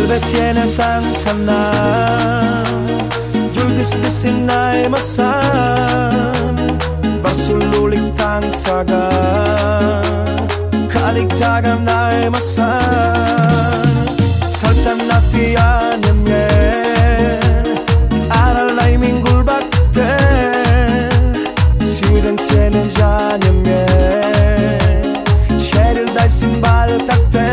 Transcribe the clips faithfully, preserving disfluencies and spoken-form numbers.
Kalbe tiene tan sana, Julgis di sinay masan, Basululik tang sagan, Kaligtagan ay masan, Saltan na tiyan yemyen, Aral ay minggul bakte, Siuden senen jan yemyen, Sheril day simbal takte,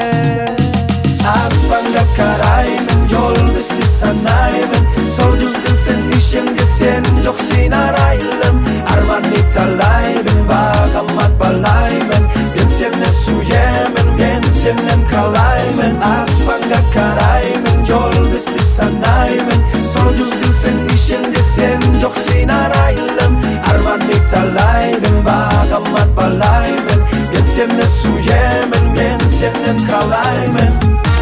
Aspanga karaymen, Julgis di sanaymen, Soljus gisen isyen gisen, Jok sinaraylen, Arman nitalayben, Bakamat balaymen, Gensiyene suyemen, Gensiyene kalaymen, Aspanga karaymen, Julgis di sanaymen, Soljus gisen isyen gisen, Jok sinaraylen, Arman nitalayben, Bakamat balaymen, Gensiyene suyemen, Gensiyene kalaymen.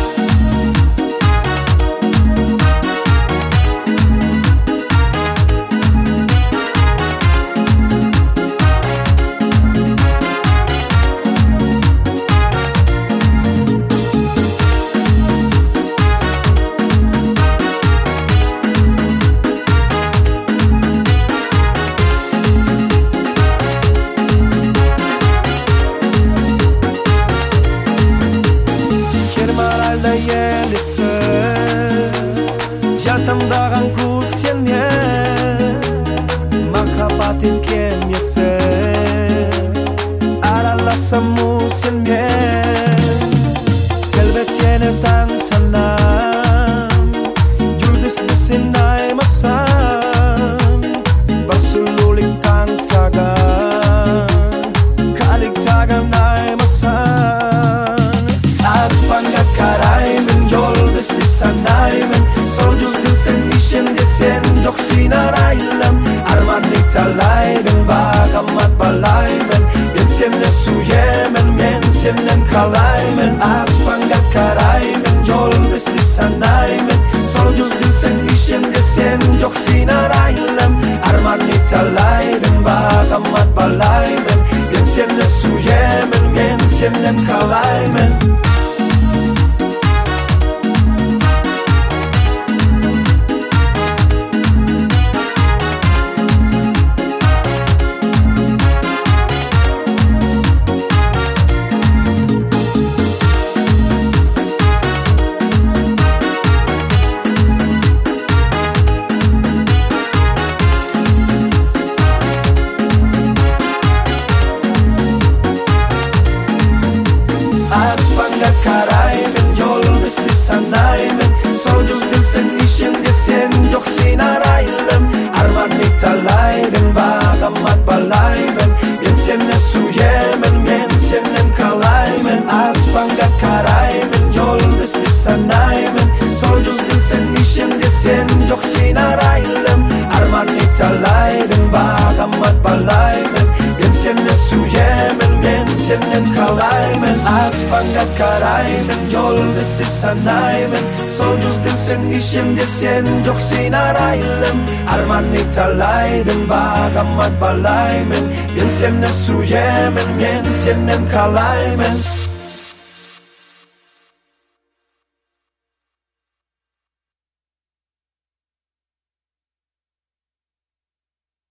Tandaan ku sienye, Makapatit kiem yese, Arala samu sienye, Kelbe tiene tan sana, Julgis di sinay masan, Basululik tang sagan, Kaligtagan ay masan, Aspanga karaymen, Julgis di sanaymen, Soljus gisen isyen gisen, Jok sinaraylen, Arman nitalayben, Bakamat balaymen, Gensiyene suyemen, Gensiyene kalaymen, Aspanga karaymen, Julgis di sanaymen, Soljus gisen isyen gisen, Jok sinaraylen, Arman nitalayben, Bakamat balaymen, Gensiyene suyemen, Gensiyene kalaymen. Aspanga karaymen, Julgis di sanaymen, Soljus gisen isyen gisen, Jok sinaraylen, Arman nitalayben, Bakamat balaymen, Gensiyene suyemen, Gensiyene kalaymen, Aspanga karaymen, Julgis di sanaymen, Soljus gisen isyen gisen, Jok sinaraylen, Arman nitalayben, Bakamat balaymen, Gensiyene suyemen, Gensiyene kalaymen, Aspanga karaymen, Julgis di sanaymen, Soljus gisen isyen gisen, Jok sinaraylen, Arman nitalayben, Bakamat balaymen, Gensiyene suyemen, Gensiyene kalaymen.